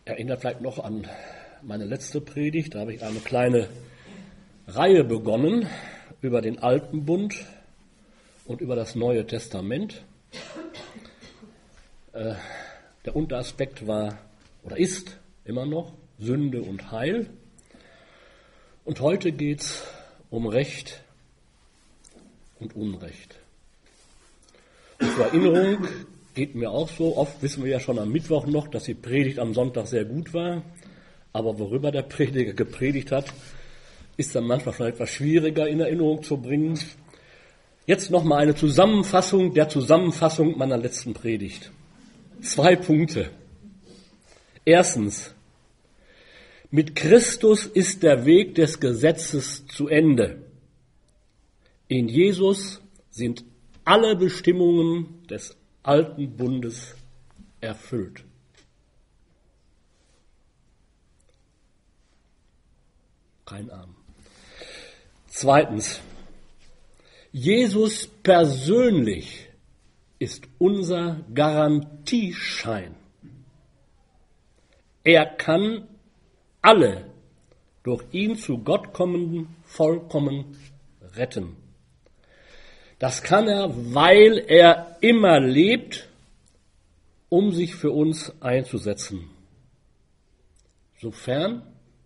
erinnert vielleicht noch an meine letzte Predigt. Da habe ich eine kleine Reihe begonnen über den Alten Bund und über das Neue Testament. Der Unteraspekt war oder ist immer noch Sünde und Heil. Und heute geht es um Recht und Unrecht. Und zur Erinnerung geht mir auch so, oft wissen wir ja schon am Mittwoch noch, dass die Predigt am Sonntag sehr gut war, aber worüber der Prediger gepredigt hat, ist dann manchmal schon etwas schwieriger in Erinnerung zu bringen. Jetzt nochmal eine Zusammenfassung der Zusammenfassung meiner letzten Predigt. 2 Punkte. Erstens, mit Christus ist der Weg des Gesetzes zu Ende. In Jesus sind alle Bestimmungen des Alten Bundes erfüllt. Kein Arm. Zweitens, Jesus persönlich ist unser Garantieschein. Er kann alle durch ihn zu Gott kommenden vollkommen retten. Das kann er, weil er immer lebt, um sich für uns einzusetzen. Sofern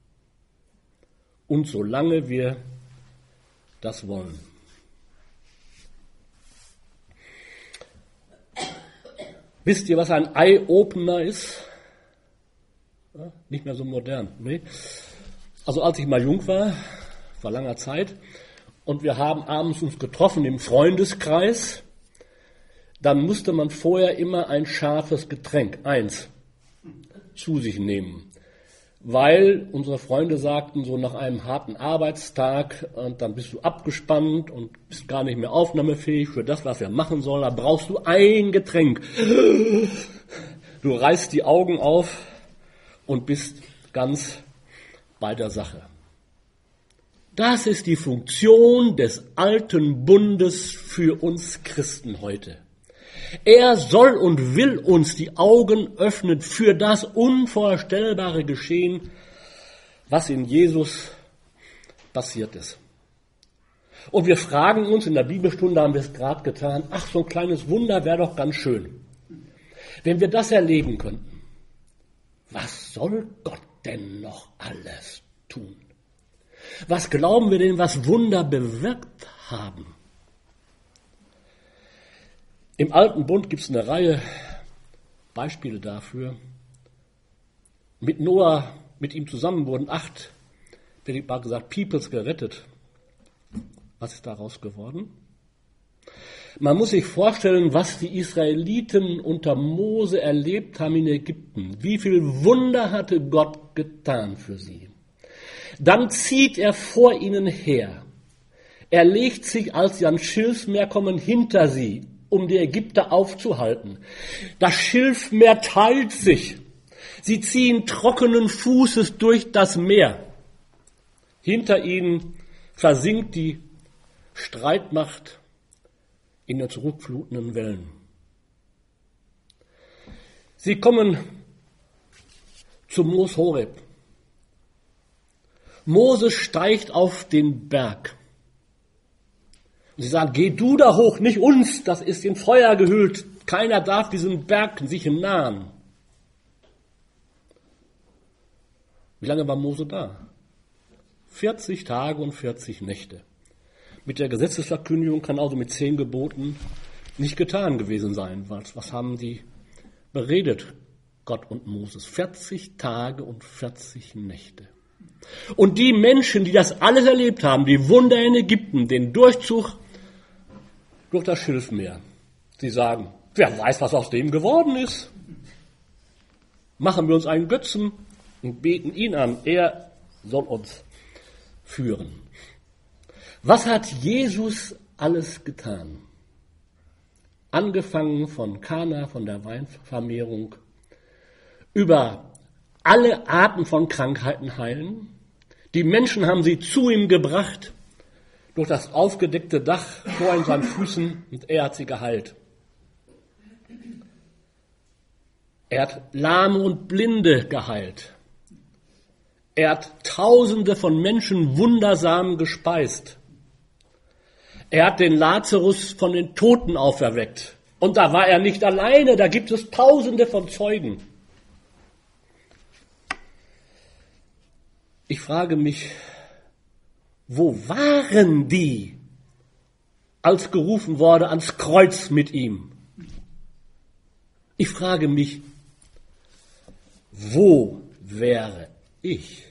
und solange wir das wollen. Wisst ihr, was ein Eye-Opener ist? Ja, nicht mehr so modern. Nee. Also als ich mal jung war, vor langer Zeit, und wir haben abends uns getroffen im Freundeskreis, dann musste man vorher immer ein scharfes Getränk, eins, zu sich nehmen. Weil unsere Freunde sagten, so nach einem harten Arbeitstag, und dann bist du abgespannt und bist gar nicht mehr aufnahmefähig für das, was wir machen sollen, da brauchst du ein Getränk. Du reißt die Augen auf und bist ganz bei der Sache. Das ist die Funktion des Alten Bundes für uns Christen heute. Er soll und will uns die Augen öffnen für das unvorstellbare Geschehen, was in Jesus passiert ist. Und wir fragen uns, in der Bibelstunde haben wir es gerade getan, ach, so ein kleines Wunder wäre doch ganz schön. Wenn wir das erleben könnten, was soll Gott denn noch alles tun? Was glauben wir denn, was Wunder bewirkt haben? Im Alten Bund gibt es eine Reihe Beispiele dafür. Mit Noah, mit ihm zusammen wurden 8, wie ich mal gesagt, Peoples gerettet. Was ist daraus geworden? Man muss sich vorstellen, was die Israeliten unter Mose erlebt haben in Ägypten. Wie viel Wunder hatte Gott getan für sie. Dann zieht er vor ihnen her. Er legt sich, als sie ans Schilfmeer kommen, hinter sie, um die Ägypter aufzuhalten. Das Schilfmeer teilt sich. Sie ziehen trockenen Fußes durch das Meer. Hinter ihnen versinkt die Streitmacht in den zurückflutenden Wellen. Sie kommen zu Mos Horeb. Mose steigt auf den Berg. Sie sagen, geh du da hoch, nicht uns, das ist in Feuer gehüllt. Keiner darf diesem Berg sich nahen. Wie lange war Mose da? 40 Tage und 40 Nächte. Mit der Gesetzesverkündigung kann also mit 10 Geboten nicht getan gewesen sein. Was haben die beredet, Gott und Moses? 40 Tage und 40 Nächte. Und die Menschen, die das alles erlebt haben, die Wunder in Ägypten, den Durchzug durch das Schilfmeer, sie sagen, wer weiß, was aus dem geworden ist. Machen wir uns einen Götzen und beten ihn an. Er soll uns führen. Was hat Jesus alles getan? Angefangen von Kana, von der Weinvermehrung, über alle Arten von Krankheiten heilen. Die Menschen haben sie zu ihm gebracht, durch das aufgedeckte Dach vor in seinen Füßen, und er hat sie geheilt. Er hat Lahme und Blinde geheilt. Er hat Tausende von Menschen wundersam gespeist. Er hat den Lazarus von den Toten auferweckt. Und da war er nicht alleine, da gibt es Tausende von Zeugen. Ich frage mich, wo waren die, als gerufen wurde ans Kreuz mit ihm? Ich frage mich, wo wäre ich,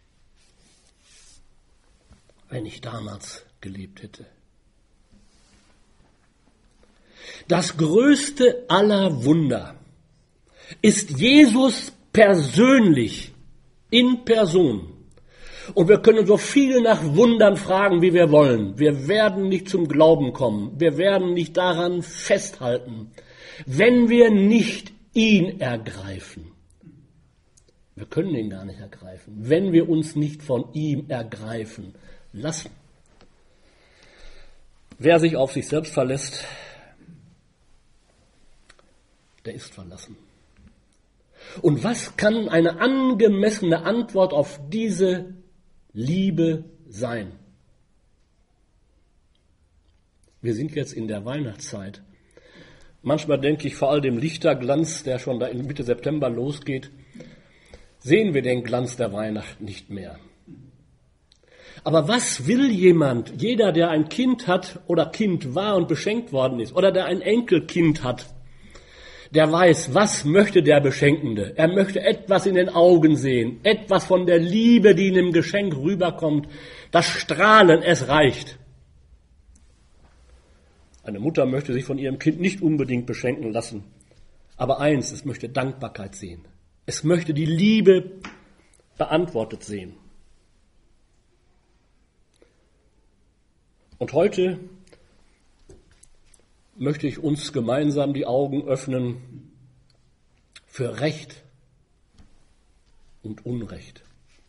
wenn ich damals gelebt hätte? Das größte aller Wunder ist Jesus persönlich, in Person. Und wir können so viel nach Wundern fragen, wie wir wollen. Wir werden nicht zum Glauben kommen. Wir werden nicht daran festhalten, wenn wir nicht ihn ergreifen. Wir können ihn gar nicht ergreifen, wenn wir uns nicht von ihm ergreifen lassen. Wer sich auf sich selbst verlässt, der ist verlassen. Und was kann eine angemessene Antwort auf diese Liebe sein? Wir sind jetzt in der Weihnachtszeit. Manchmal denke ich, vor all dem Lichterglanz, der schon da in Mitte September losgeht, sehen wir den Glanz der Weihnacht nicht mehr. Aber was will jemand, jeder, der ein Kind hat oder Kind war und beschenkt worden ist, oder der ein Enkelkind hat, der weiß, was möchte der Beschenkende. Er möchte etwas in den Augen sehen, etwas von der Liebe, die in dem Geschenk rüberkommt. Das Strahlen, es reicht. Eine Mutter möchte sich von ihrem Kind nicht unbedingt beschenken lassen. Aber eins, es möchte Dankbarkeit sehen. Es möchte die Liebe beantwortet sehen. Und heute möchte ich uns gemeinsam die Augen öffnen für Recht und Unrecht.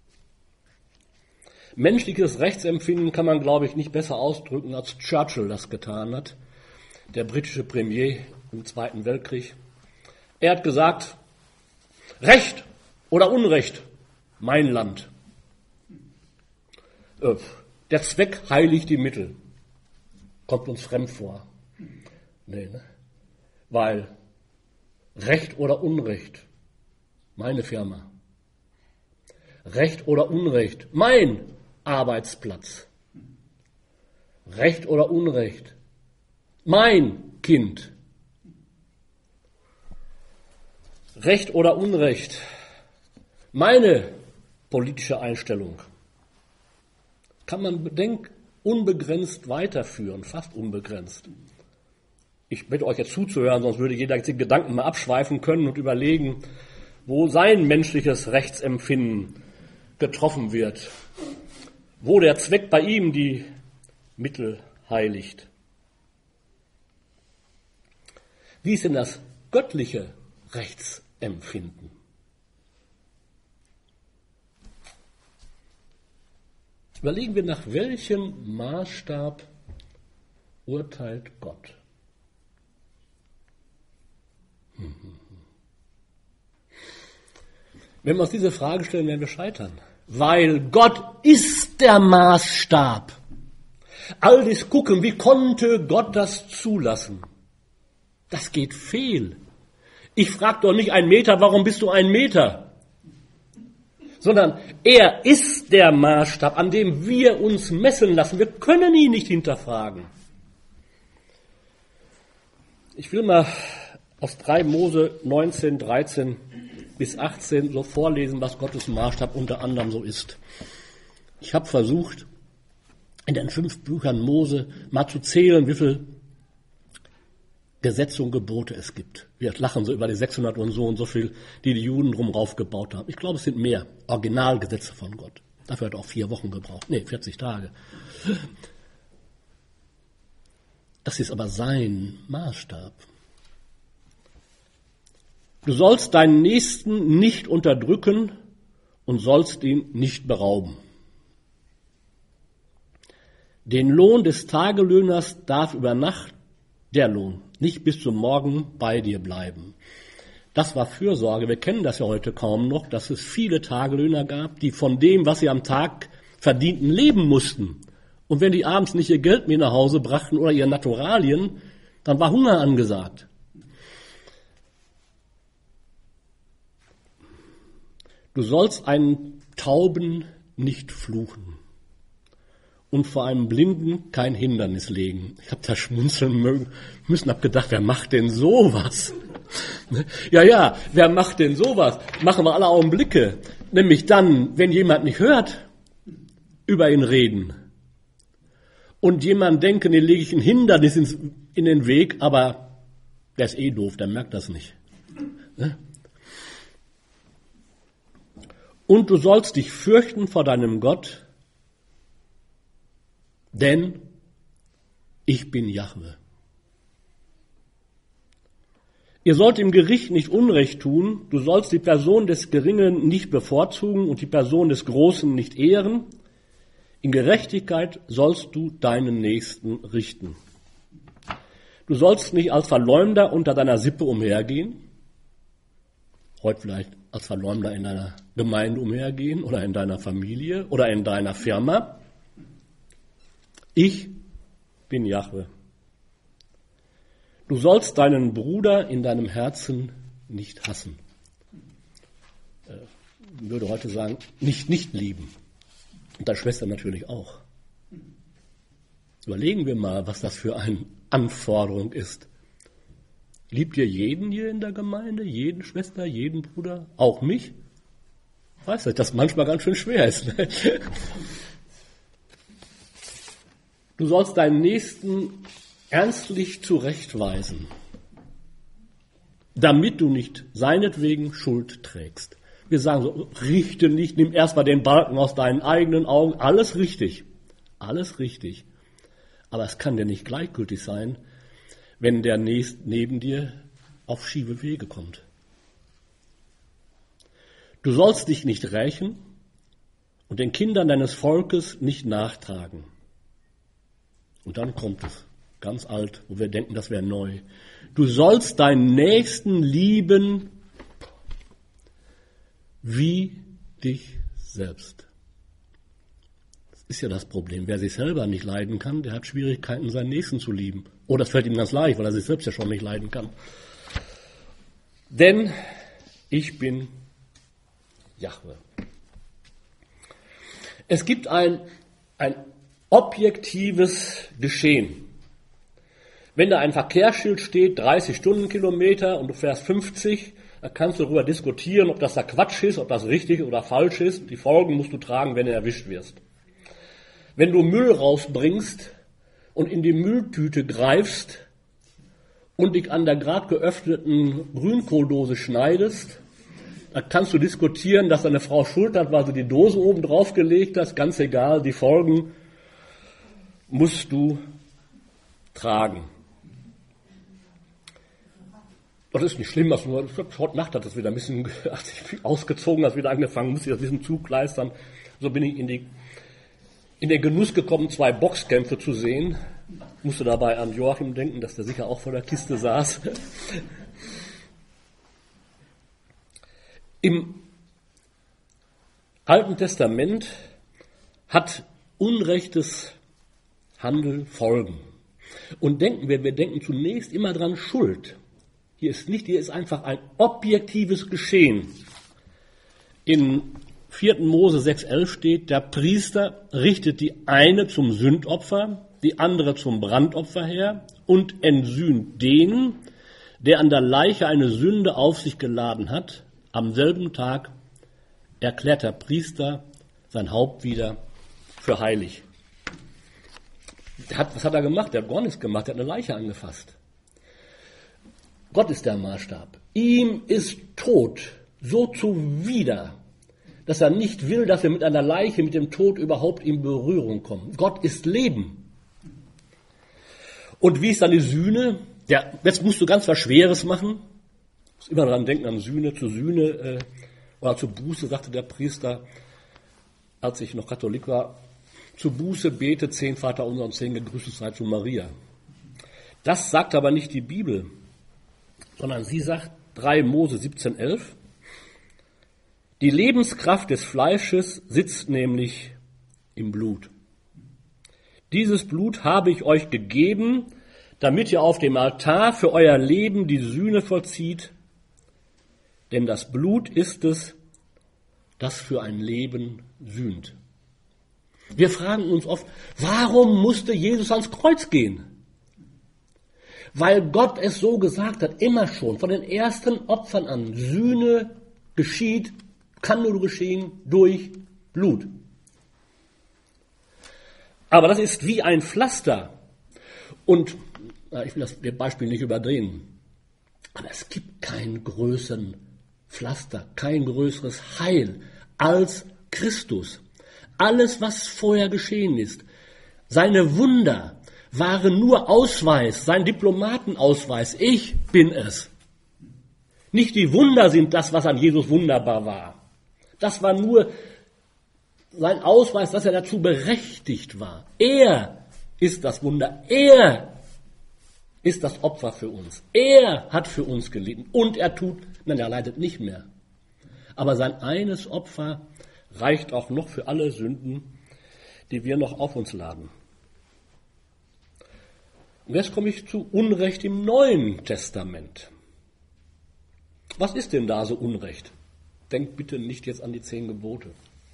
Menschliches Rechtsempfinden kann man, glaube ich, nicht besser ausdrücken, als Churchill das getan hat, der britische Premier im Zweiten Weltkrieg. Er hat gesagt, Recht oder Unrecht, mein Land. Der Zweck heiligt die Mittel. Kommt uns fremd vor. Nee, ne? Weil Recht oder Unrecht, meine Firma. Recht oder Unrecht, mein Arbeitsplatz. Recht oder Unrecht, mein Kind. Recht oder Unrecht, meine politische Einstellung. Kann man unbegrenzt weiterführen, fast unbegrenzt. Ich bitte euch jetzt zuzuhören, sonst würde jeder den Gedanken mal abschweifen können und überlegen, wo sein menschliches Rechtsempfinden getroffen wird, wo der Zweck bei ihm die Mittel heiligt. Wie ist denn das göttliche Rechtsempfinden? Überlegen wir, nach welchem Maßstab urteilt Gott? Wenn wir uns diese Frage stellen, werden wir scheitern. Weil Gott ist der Maßstab. All dies gucken, wie konnte Gott das zulassen? Das geht fehl. Ich frage doch nicht 1 Meter, warum bist du 1 Meter? Sondern er ist der Maßstab, an dem wir uns messen lassen. Wir können ihn nicht hinterfragen. Ich will mal aus 3 Mose 19, 13 bis 18 so vorlesen, was Gottes Maßstab unter anderem so ist. Ich habe versucht, in den 5 Büchern Mose mal zu zählen, wie viele Gesetze und Gebote es gibt. Wir lachen so über die 600 und so viel, die Juden drum raufgebaut haben. Ich glaube, es sind mehr Originalgesetze von Gott. Dafür hat er auch 4 Wochen gebraucht. 40 Tage. Das ist aber sein Maßstab. Du sollst deinen Nächsten nicht unterdrücken und sollst ihn nicht berauben. Den Lohn des Tagelöhners darf über Nacht, der Lohn, nicht bis zum Morgen bei dir bleiben. Das war Fürsorge. Wir kennen das ja heute kaum noch, dass es viele Tagelöhner gab, die von dem, was sie am Tag verdienten, leben mussten. Und wenn die abends nicht ihr Geld mehr nach Hause brachten oder ihre Naturalien, dann war Hunger angesagt. Du sollst einen Tauben nicht fluchen und vor einem Blinden kein Hindernis legen. Ich habe da schmunzeln müssen, habe gedacht, wer macht denn sowas? Ja, wer macht denn sowas? Machen wir alle Augenblicke. Nämlich dann, wenn jemand nicht hört, über ihn reden. Und jemand denken, den lege ich ein Hindernis in den Weg, aber der ist doof, der merkt das nicht. Und du sollst dich fürchten vor deinem Gott, denn ich bin Jahwe. Ihr sollt im Gericht nicht Unrecht tun, du sollst die Person des Geringen nicht bevorzugen und die Person des Großen nicht ehren. In Gerechtigkeit sollst du deinen Nächsten richten. Du sollst nicht als Verleumder unter deiner Sippe umhergehen, heute vielleicht als Verleumder in deiner Gemeinde umhergehen oder in deiner Familie oder in deiner Firma. Ich bin Jahwe. Du sollst deinen Bruder in deinem Herzen nicht hassen. Ich würde heute sagen, nicht lieben. Und deine Schwester natürlich auch. Überlegen wir mal, was das für eine Anforderung ist. Liebt ihr jeden hier in der Gemeinde, jeden Schwester, jeden Bruder, auch mich? Weißt du, dass manchmal ganz schön schwer ist. Ne? Du sollst deinen Nächsten ernstlich zurechtweisen, damit du nicht seinetwegen Schuld trägst. Wir sagen so, richte nicht, nimm erstmal den Balken aus deinen eigenen Augen, alles richtig. Aber es kann dir nicht gleichgültig sein, wenn der Nächste neben dir auf schiefe Wege kommt. Du sollst dich nicht rächen und den Kindern deines Volkes nicht nachtragen. Und dann kommt es, ganz alt, wo wir denken, das wäre neu. Du sollst deinen Nächsten lieben wie dich selbst. Das ist ja das Problem. Wer sich selber nicht leiden kann, der hat Schwierigkeiten, seinen Nächsten zu lieben. Oder das fällt ihm ganz leicht, weil er sich selbst ja schon nicht leiden kann. Denn ich bin Jahwe. Es gibt ein objektives Geschehen. Wenn da ein Verkehrsschild steht, 30 Stundenkilometer und du fährst 50, dann kannst du darüber diskutieren, ob das da Quatsch ist, ob das richtig oder falsch ist. Die Folgen musst du tragen, wenn du erwischt wirst. Wenn du Müll rausbringst und in die Mülltüte greifst und dich an der gerade geöffneten Grünkohldose schneidest, dann kannst du diskutieren, dass deine Frau Schuld hat, weil sie die Dose oben drauf gelegt hat. Ganz egal, die Folgen musst du tragen. Das ist nicht schlimm, heute Nacht hat das wieder ein bisschen, hat sich ausgezogen, hat wieder angefangen, musste ich das ein bisschen zugleistern. So bin ich in den Genuss gekommen, 2 Boxkämpfe zu sehen. Musste dabei an Joachim denken, dass der sicher auch vor der Kiste saß. Im Alten Testament hat unrechtes Handeln Folgen. Und wir denken zunächst immer dran Schuld. Hier ist einfach ein objektives Geschehen. In 4. Mose 6,11 steht, der Priester richtet die eine zum Sündopfer, die andere zum Brandopfer her und entsühnt den, der an der Leiche eine Sünde auf sich geladen hat. Am selben Tag erklärt der Priester sein Haupt wieder für heilig. Was hat er gemacht? Der hat gar nichts gemacht, der hat eine Leiche angefasst. Gott ist der Maßstab. Ihm ist Tod so zuwider, dass er nicht will, dass wir mit einer Leiche, mit dem Tod überhaupt in Berührung kommen. Gott ist Leben. Und wie ist dann die Sühne? Ja, jetzt musst du ganz was Schweres machen. Du musst immer daran denken, an Sühne, oder zur Buße, sagte der Priester, als ich noch Katholik war, zur Buße bete 10 Vaterunser und 10 gegrüßet sei zu Maria. Das sagt aber nicht die Bibel, sondern sie sagt, 3 Mose 17,11. Die Lebenskraft des Fleisches sitzt nämlich im Blut. Dieses Blut habe ich euch gegeben, damit ihr auf dem Altar für euer Leben die Sühne vollzieht, denn das Blut ist es, das für ein Leben sühnt. Wir fragen uns oft, warum musste Jesus ans Kreuz gehen? Weil Gott es so gesagt hat, immer schon, von den ersten Opfern an. Sühne geschieht, kann nur geschehen durch Blut. Aber das ist wie ein Pflaster. Und ich will das Beispiel nicht überdrehen, aber es gibt keinen größeren Pflaster, kein größeres Heil als Christus. Alles, was vorher geschehen ist, seine Wunder waren nur Ausweis, sein Diplomatenausweis. Ich bin es. Nicht die Wunder sind das, was an Jesus wunderbar war. Das war nur sein Ausweis, dass er dazu berechtigt war. Er ist das Wunder. Er ist das Opfer für uns. Er hat für uns gelitten. Und er leidet nicht mehr. Aber sein eines Opfer reicht auch noch für alle Sünden, die wir noch auf uns laden. Und jetzt komme ich zu Unrecht im Neuen Testament. Was ist denn da so Unrecht? Denkt bitte nicht jetzt an die 10 Gebote.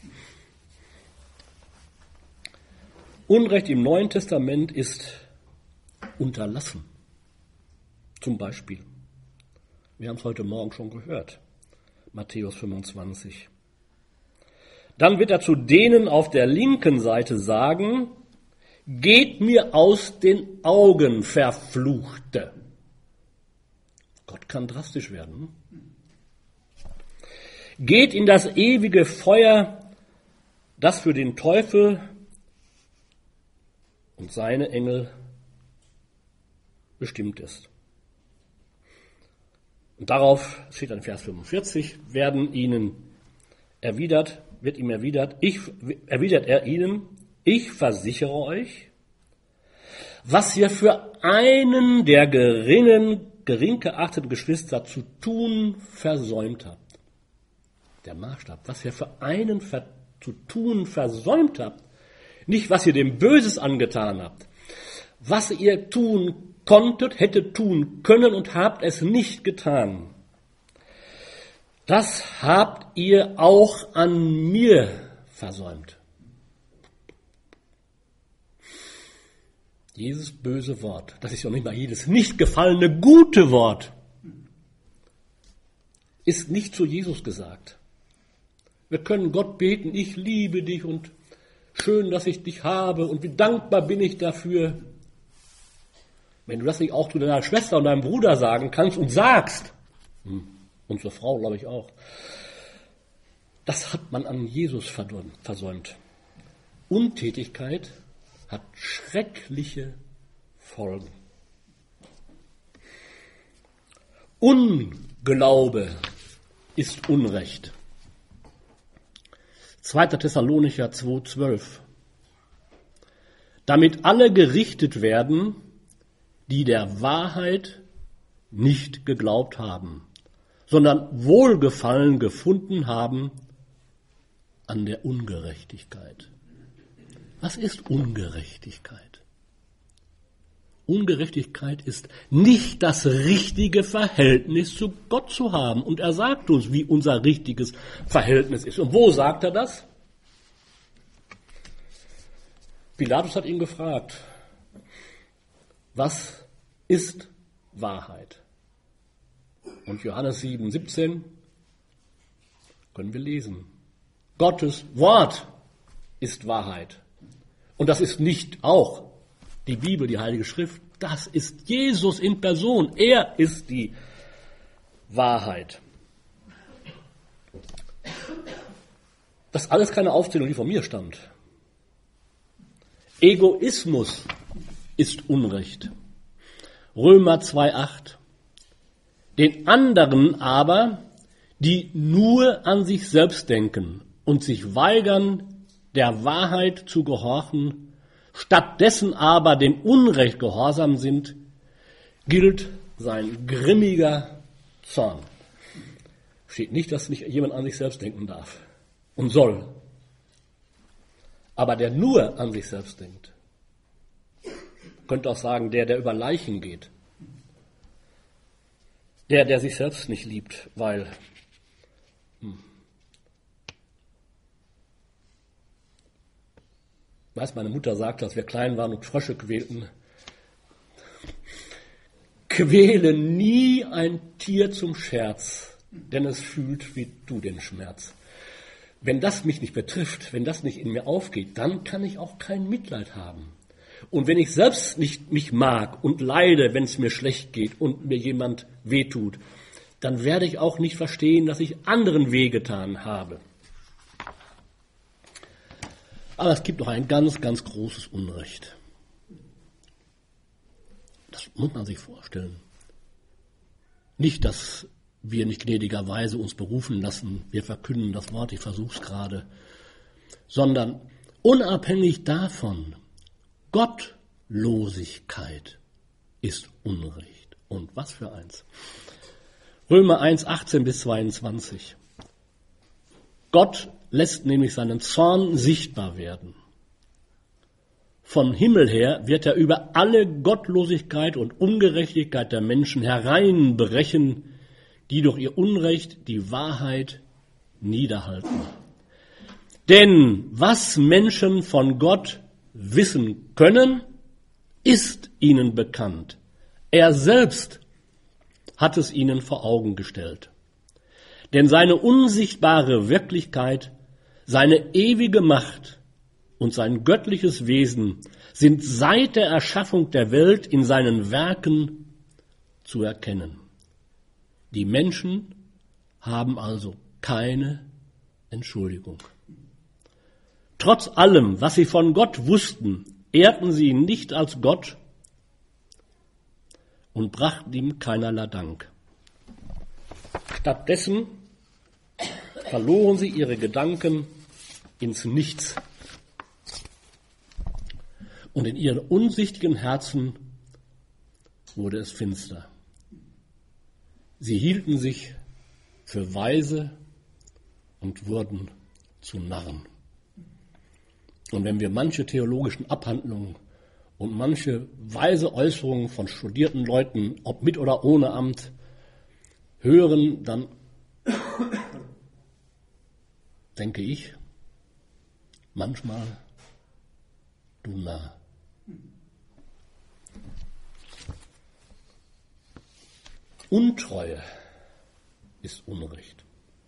Unrecht im Neuen Testament ist unterlassen. Zum Beispiel, wir haben es heute Morgen schon gehört, Matthäus 25. Dann wird er zu denen auf der linken Seite sagen, geht mir aus den Augen, Verfluchte. Gott kann drastisch werden. Geht in das ewige Feuer, das für den Teufel und seine Engel bestimmt ist. Und darauf steht dann Vers 45, wird ihm erwidert, erwidert er ihnen, ich versichere euch, was ihr für einen der gering geachteten Geschwister zu tun versäumt habt. Der Maßstab, was ihr für einen zu tun versäumt habt, nicht was ihr dem Böses angetan habt, was ihr tun konntet, hättet tun können und habt es nicht getan. Das habt ihr auch an mir versäumt. Jedes böse Wort, das ist ja nicht mal jedes nicht gefallene gute Wort, ist nicht zu Jesus gesagt. Wir können Gott beten, ich liebe dich und schön, dass ich dich habe und wie dankbar bin ich dafür. Wenn du das nicht auch zu deiner Schwester und deinem Bruder sagen kannst und sagst, und zur Frau glaube ich auch, das hat man an Jesus versäumt. Untätigkeit hat schreckliche Folgen. Unglaube ist Unrecht. 2. Thessalonicher 2,12. Damit alle gerichtet werden, die der Wahrheit nicht geglaubt haben, sondern Wohlgefallen gefunden haben an der Ungerechtigkeit. Was ist Ungerechtigkeit? Ungerechtigkeit ist nicht das richtige Verhältnis zu Gott zu haben. Und er sagt uns, wie unser richtiges Verhältnis ist. Und wo sagt er das? Pilatus hat ihn gefragt, was ist Wahrheit? Und Johannes 7,17 können wir lesen. Gottes Wort ist Wahrheit. Und das ist nicht auch die Bibel, die Heilige Schrift. Das ist Jesus in Person. Er ist die Wahrheit. Das ist alles keine Aufzählung, die von mir stammt. Egoismus ist Unrecht. Römer 2,8. Den anderen aber, die nur an sich selbst denken und sich weigern, der Wahrheit zu gehorchen, stattdessen aber dem Unrecht gehorsam sind, gilt sein grimmiger Zorn. Steht nicht, dass nicht jemand an sich selbst denken darf und soll. Aber der nur an sich selbst denkt, könnte auch sagen, der über Leichen geht, der sich selbst nicht liebt, weil meine Mutter sagte, als wir klein waren und Frösche quälten, quäle nie ein Tier zum Scherz, denn es fühlt wie du den Schmerz. Wenn das mich nicht betrifft, wenn das nicht in mir aufgeht, dann kann ich auch kein Mitleid haben. Und wenn ich selbst nicht mich mag und leide, wenn es mir schlecht geht und mir jemand wehtut, dann werde ich auch nicht verstehen, dass ich anderen wehgetan habe. Aber es gibt noch ein ganz, ganz großes Unrecht. Das muss man sich vorstellen. Nicht, dass wir nicht gnädigerweise uns berufen lassen, wir verkünden das Wort, ich versuche es gerade, sondern unabhängig davon, Gottlosigkeit ist Unrecht. Und was für eins. Römer 1, 18 bis 22. Gott lässt nämlich seinen Zorn sichtbar werden. Von Himmel her wird er über alle Gottlosigkeit und Ungerechtigkeit der Menschen hereinbrechen, die durch ihr Unrecht die Wahrheit niederhalten. Denn was Menschen von Gott wissen können, ist ihnen bekannt. Er selbst hat es ihnen vor Augen gestellt. Denn seine unsichtbare Wirklichkeit, seine ewige Macht und sein göttliches Wesen sind seit der Erschaffung der Welt in seinen Werken zu erkennen. Die Menschen haben also keine Entschuldigung. Trotz allem, was sie von Gott wussten, ehrten sie ihn nicht als Gott und brachten ihm keinerlei Dank. Stattdessen verloren sie ihre Gedanken ins Nichts. Und in ihren unsichtigen Herzen wurde es finster. Sie hielten sich für weise und wurden zu Narren. Und wenn wir manche theologischen Abhandlungen und manche weise Äußerungen von studierten Leuten, ob mit oder ohne Amt, hören, dann denke ich manchmal, du Narr. Untreue ist Unrecht.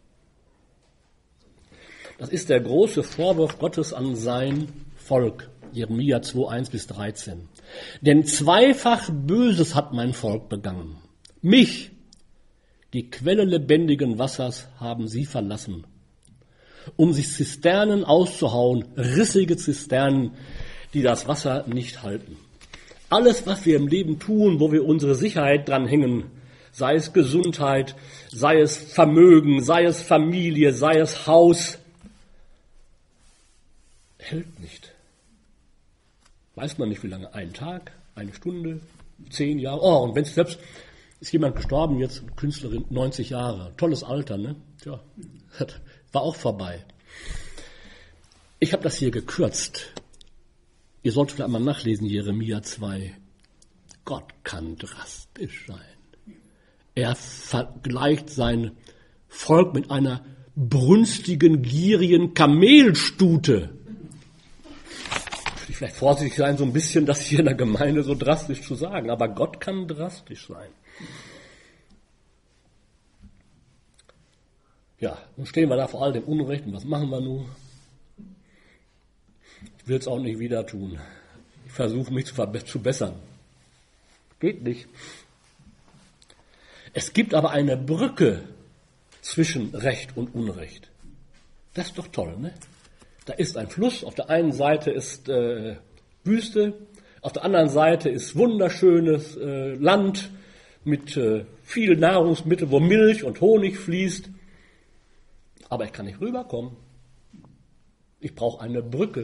Das ist der große Vorwurf Gottes an sein Volk. Jeremia 2, 1 bis 13. Denn zweifach Böses hat mein Volk begangen. Mich, die Quelle lebendigen Wassers, haben sie verlassen, um sich Zisternen auszuhauen, rissige Zisternen, die das Wasser nicht halten. Alles, was wir im Leben tun, wo wir unsere Sicherheit dran hängen, sei es Gesundheit, sei es Vermögen, sei es Familie, sei es Haus, hält nicht. Weiß man nicht, wie lange, einen Tag, eine Stunde, 10 Jahre. Oh, und wenn es selbst, ist jemand gestorben, jetzt Künstlerin, 90 Jahre, tolles Alter, ne? Tja, war auch vorbei. Ich habe das hier gekürzt. Ihr solltet vielleicht mal nachlesen, Jeremia 2. Gott kann drastisch sein. Er vergleicht sein Volk mit einer brünstigen, gierigen Kamelstute. Ich vielleicht vorsichtig sein, so ein bisschen das hier in der Gemeinde so drastisch zu sagen, aber Gott kann drastisch sein. Ja, nun stehen wir da vor all dem Unrecht und was machen wir nun? Ich will es auch nicht wieder tun. Ich versuche mich zu bessern. Geht nicht. Es gibt aber eine Brücke zwischen Recht und Unrecht. Das ist doch toll, ne? Da ist ein Fluss, auf der einen Seite ist Wüste, auf der anderen Seite ist wunderschönes Land mit viel Nahrungsmitteln, wo Milch und Honig fließt. Aber ich kann nicht rüberkommen. Ich brauche eine Brücke.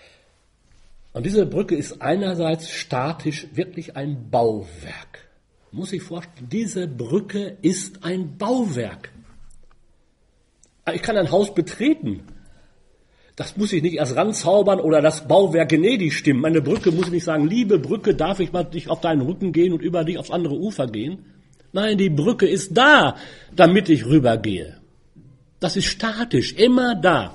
Und diese Brücke ist einerseits statisch wirklich ein Bauwerk. muss sich vorstellen, diese Brücke ist ein Bauwerk. Ich kann ein Haus betreten. Das muss ich nicht erst ranzaubern oder das Bauwerk gnädig stimmen. Eine Brücke muss ich nicht sagen, liebe Brücke, darf ich mal dich auf deinen Rücken gehen und über dich aufs andere Ufer gehen? Nein, die Brücke ist da, damit ich rübergehe. Das ist statisch, immer da.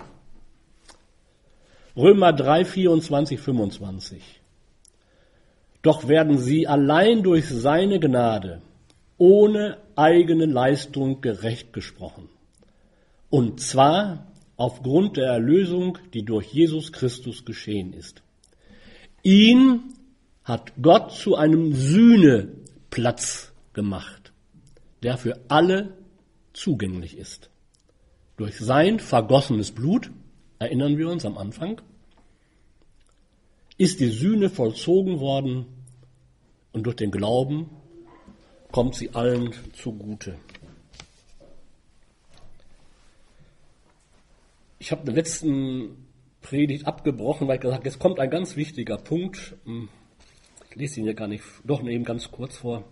Römer 3, 24, 25. Doch werden sie allein durch seine Gnade, ohne eigene Leistung gerecht gesprochen. Und zwar aufgrund der Erlösung, die durch Jesus Christus geschehen ist. Ihn hat Gott zu einem Sühneplatz gemacht, der für alle zugänglich ist. Durch sein vergossenes Blut, erinnern wir uns am Anfang, ist die Sühne vollzogen worden und durch den Glauben kommt sie allen zugute. Ich habe in der letzten Predigt abgebrochen, weil ich gesagt habe, jetzt kommt ein ganz wichtiger Punkt. Ich lese ihn ja gar nicht, doch eben ganz kurz vor.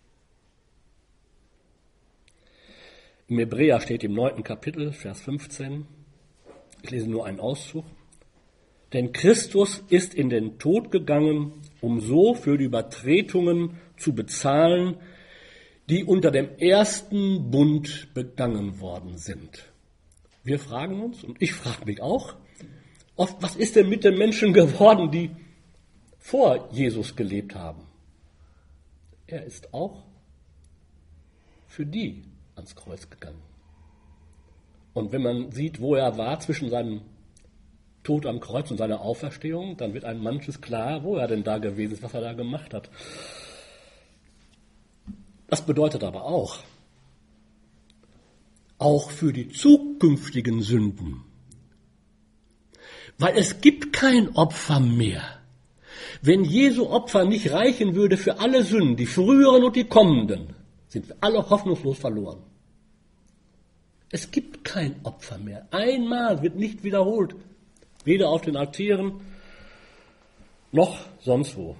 Im Hebräer steht im 9. Kapitel, Vers 15. Ich lese nur einen Auszug. Denn Christus ist in den Tod gegangen, um so für die Übertretungen zu bezahlen, die unter dem ersten Bund begangen worden sind. Wir fragen uns, und ich frage mich auch, oft, was ist denn mit den Menschen geworden, die vor Jesus gelebt haben? Er ist auch für die ans Kreuz gegangen. Und wenn man sieht, wo er war zwischen seinem Tod am Kreuz und seiner Auferstehung, dann wird einem manches klar, wo er denn da gewesen ist, was er da gemacht hat. Das bedeutet aber auch für die zukünftigen Sünden. Weil es gibt kein Opfer mehr. Wenn Jesu Opfer nicht reichen würde für alle Sünden, die früheren und die kommenden, sind wir alle hoffnungslos verloren. Es gibt kein Opfer mehr. Einmal wird nicht wiederholt. Weder auf den Altären noch sonst wo.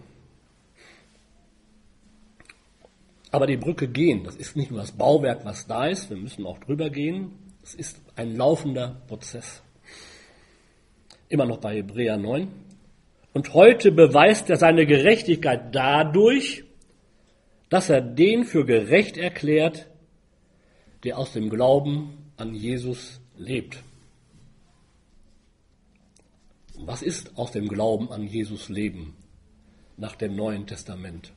Aber die Brücke gehen, das ist nicht nur das Bauwerk, was da ist, wir müssen auch drüber gehen. Es ist ein laufender Prozess. Immer noch bei Hebräer 9. Und heute beweist er seine Gerechtigkeit dadurch, dass er den für gerecht erklärt, der aus dem Glauben an Jesus lebt. Was ist aus dem Glauben an Jesus leben nach dem Neuen Testament?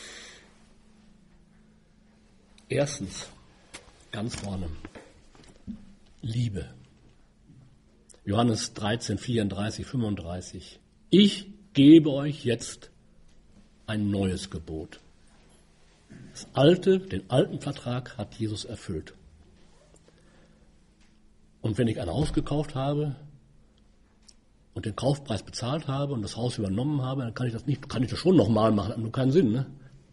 Erstens, ganz vorne, Liebe. Johannes 13, 34, 35. Ich gebe euch jetzt ein neues Gebot. Den alten Vertrag hat Jesus erfüllt. Und wenn ich ein Haus gekauft habe und den Kaufpreis bezahlt habe und das Haus übernommen habe, dann kann ich das schon nochmal machen, hat nur keinen Sinn, ne?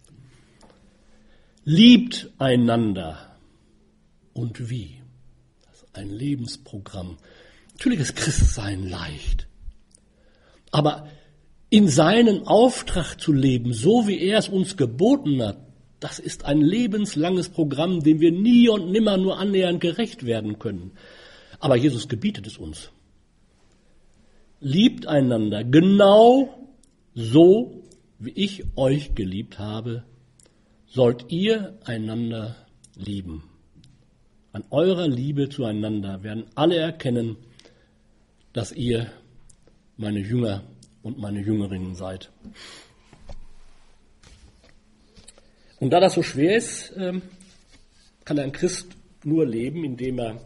Liebt einander. Und wie? Das ist ein Lebensprogramm. Natürlich ist Christsein leicht. Aber in seinen Auftrag zu leben, so wie er es uns geboten hat, das ist ein lebenslanges Programm, dem wir nie und nimmer nur annähernd gerecht werden können. Aber Jesus gebietet es uns. Liebt einander genau so, wie ich euch geliebt habe, sollt ihr einander lieben. An eurer Liebe zueinander werden alle erkennen, dass ihr meine Jünger und meine Jüngerinnen seid. Und da das so schwer ist, kann ein Christ nur leben, indem er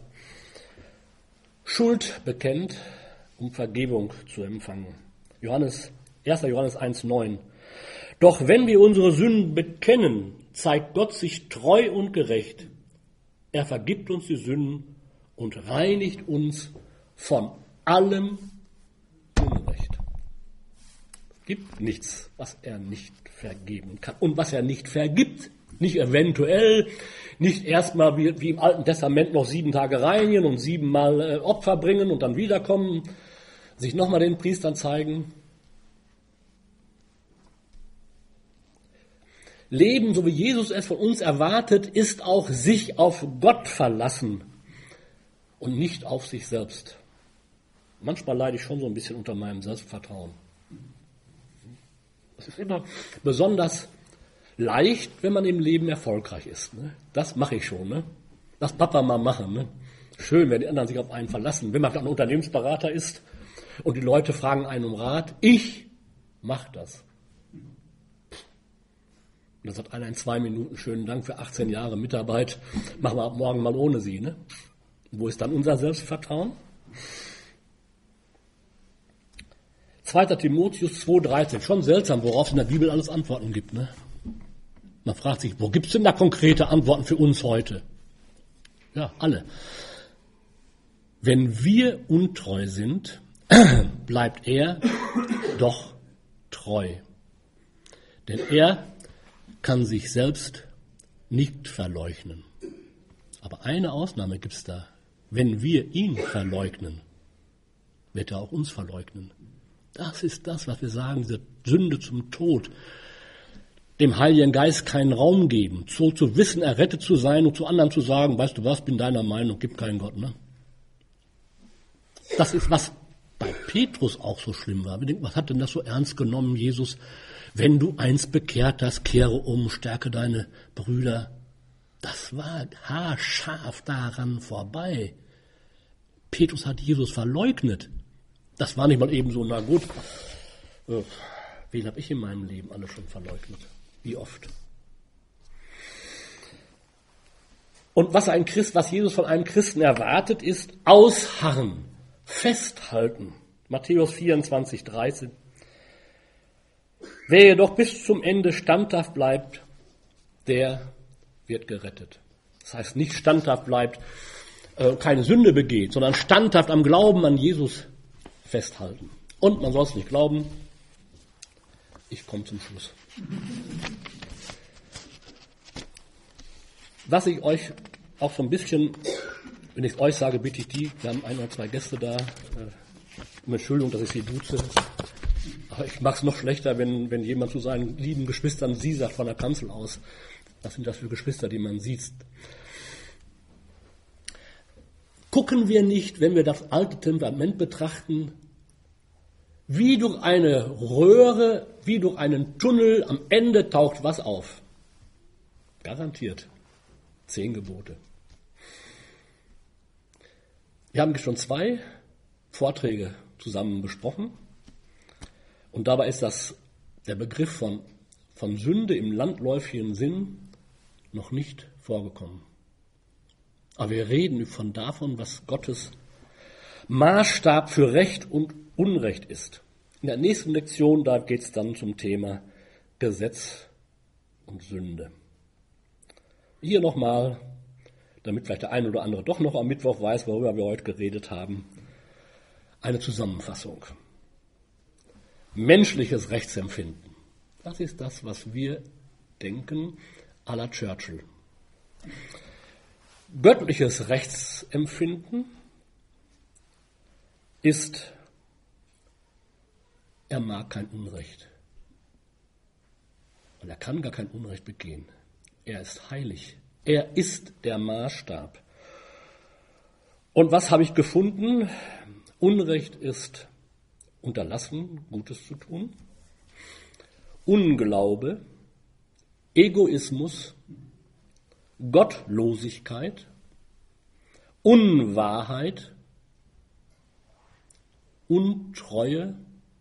Schuld bekennt, um Vergebung zu empfangen. 1. Johannes 1,9. Doch wenn wir unsere Sünden bekennen, zeigt Gott sich treu und gerecht. Er vergibt uns die Sünden und reinigt uns von allem Unrecht. Es gibt nichts, was er nicht vergeben kann. Und was er nicht vergibt, nicht eventuell, nicht erstmal wie im Alten Testament noch 7 Tage reinigen und 7-mal Opfer bringen und dann wiederkommen, sich nochmal den Priestern zeigen. Leben, so wie Jesus es von uns erwartet, ist auch sich auf Gott verlassen und nicht auf sich selbst. Manchmal leide ich schon so ein bisschen unter meinem Selbstvertrauen. Es ist immer besonders leicht, wenn man im Leben erfolgreich ist. Ne? Das mache ich schon. Ne? Lass Papa mal machen. Ne? Schön, wenn die anderen sich auf einen verlassen. Wenn man ein Unternehmensberater ist und die Leute fragen einen um Rat, ich mache das. Und dann sagt einer in 2 Minuten, schönen Dank für 18 Jahre Mitarbeit, machen wir ab morgen mal ohne Sie. Ne? Wo ist dann unser Selbstvertrauen? 2. Timotheus 2,13, schon seltsam, worauf es in der Bibel alles Antworten gibt. Ne? Man fragt sich, wo gibt es denn da konkrete Antworten für uns heute? Ja, alle. Wenn wir untreu sind, bleibt er doch treu. Denn er kann sich selbst nicht verleugnen. Aber eine Ausnahme gibt es da. Wenn wir ihn verleugnen, wird er auch uns verleugnen. Das ist das, was wir sagen, diese Sünde zum Tod. Dem Heiligen Geist keinen Raum geben, so zu wissen, errettet zu sein und zu anderen zu sagen, weißt du was, bin deiner Meinung, gibt keinen Gott. Ne? Das ist, was bei Petrus auch so schlimm war. Wir denken, was hat denn das so ernst genommen, Jesus? Wenn du eins bekehrt hast, kehre um, stärke deine Brüder. Das war haarscharf daran vorbei. Petrus hat Jesus verleugnet. Das war nicht mal eben so, na gut, wen habe ich in meinem Leben alle schon verleugnet? Wie oft? Und was Jesus von einem Christen erwartet, ist ausharren, festhalten. Matthäus 24,13. Wer jedoch bis zum Ende standhaft bleibt, der wird gerettet. Das heißt, nicht standhaft bleibt, keine Sünde begeht, sondern standhaft am Glauben an Jesus festhalten. Und man soll es nicht glauben, ich komme zum Schluss. Was ich euch auch so ein bisschen, wenn ich es euch sage, bitte ich die, wir haben 1 oder 2 Gäste da, um Entschuldigung, dass ich sie duze. Aber ich mache es noch schlechter, wenn jemand zu seinen lieben Geschwistern sie sagt von der Kanzel aus. Was sind das für Geschwister, die man sieht? Gucken wir nicht, wenn wir das Alte Testament betrachten, wie durch eine Röhre, wie durch einen Tunnel, am Ende taucht was auf. Garantiert. 10 Gebote. Wir haben schon 2 Vorträge zusammen besprochen. Und dabei ist der Begriff von Sünde im landläufigen Sinn noch nicht vorgekommen. Aber wir reden davon, was Gottes Maßstab für Recht und Unrecht ist. In der nächsten Lektion, da geht es dann zum Thema Gesetz und Sünde. Hier nochmal, damit vielleicht der eine oder andere doch noch am Mittwoch weiß, worüber wir heute geredet haben, eine Zusammenfassung. Menschliches Rechtsempfinden. Das ist das, was wir denken, à la Churchill. Göttliches Rechtsempfinden ist, er mag kein Unrecht. Und er kann gar kein Unrecht begehen. Er ist heilig. Er ist der Maßstab. Und was habe ich gefunden? Unrecht ist Unterlassen, Gutes zu tun. Unglaube, Egoismus, Gottlosigkeit, Unwahrheit, Untreue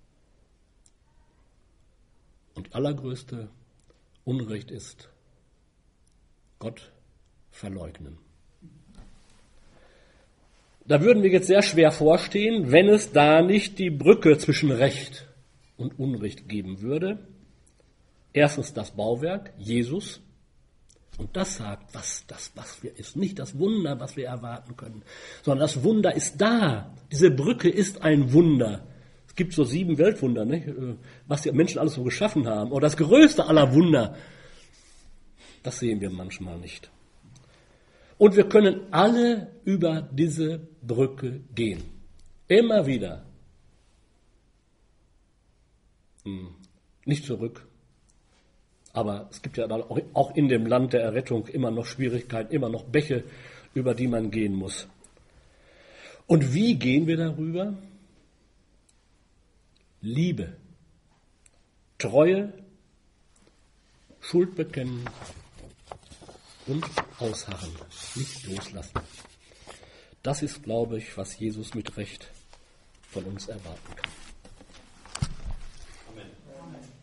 und allergrößte Unrecht ist Gott verleugnen. Da würden wir jetzt sehr schwer vorstehen, wenn es da nicht die Brücke zwischen Recht und Unrecht geben würde. Erstens das Bauwerk, Jesus. Und das sagt, was wir ist. Nicht das Wunder, was wir erwarten können, sondern das Wunder ist da. Diese Brücke ist ein Wunder. Es gibt so 7 Weltwunder, ne? Was die Menschen alles so geschaffen haben. Oder das größte aller Wunder, das sehen wir manchmal nicht. Und wir können alle über diese Brücke gehen. Immer wieder. Nicht zurück, Aber es gibt ja dann auch in dem Land der Errettung immer noch Schwierigkeiten, immer noch Bäche, über die man gehen muss. Und wie gehen wir darüber? Liebe, Treue, Schuld bekennen und ausharren, nicht loslassen. Das ist, glaube ich, was Jesus mit Recht von uns erwarten kann.